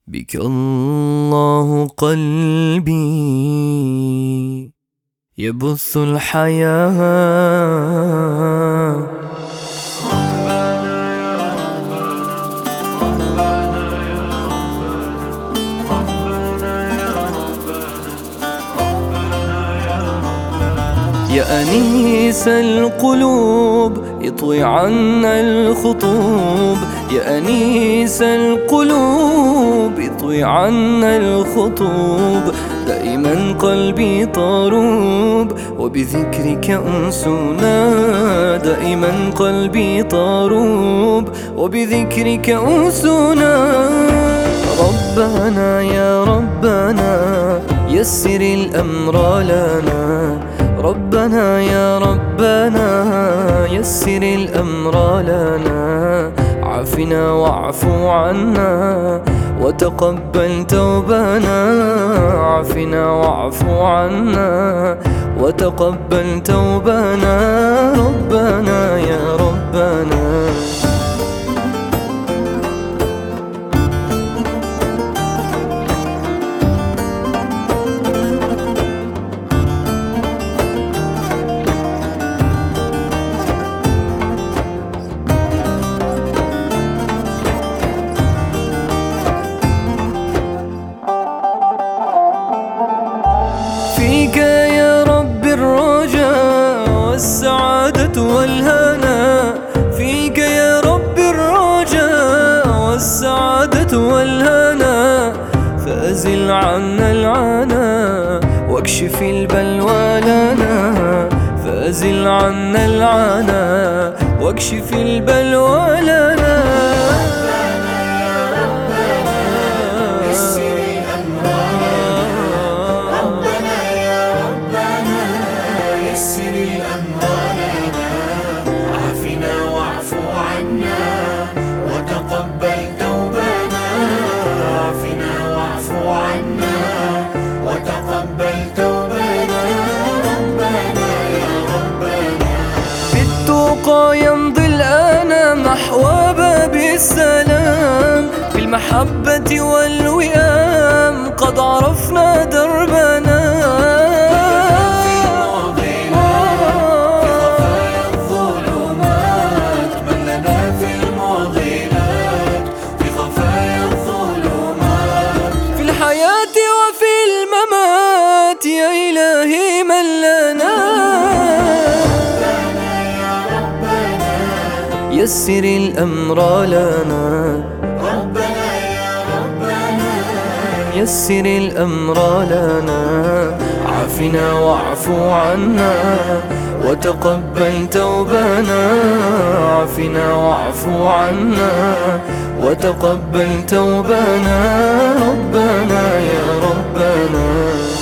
بك الله قلبي يبث الحياة. يا أنيس القلوب اطوي عنا الخطوب، يا أنيس القلوب اطوي عنا الخطوب. دائما قلبي طروب وبذكرك أنسنا، دائما قلبي طروب وبذكرك أنسنا. ربنا يا ربنا يسر الأمر لنا، ربنا يا ربنا يسر الأمر لنا. عافنا واعف عنا وتقبل توبنا، عافنا واعف عنا وتقبل توبنا. ربنا يا ربنا. فيك يا رب الرجاء والسعادة والهنا، فيك يا رب الرجاء والسعادة والهنا. فأزل عنا العنا واكشف البلوى لنا، فأزل عنا العنا واكشف البلوى لنا. يمضي الآن نحو باب السلام، بالمحبة والوئام قد عرفنا دربنا. في خفايا الظلمات من لنا في المعضلات، في خفايا الظلمات في الحياة وفي الممات. يا إلهي من لنا يسر الأمر لنا، ربنا يا ربنا يسر الأمر لنا. عافنا واعف عنا وتقبل توبنا، عافنا واعف عنا وتقبل توبنا. ربنا يا ربنا.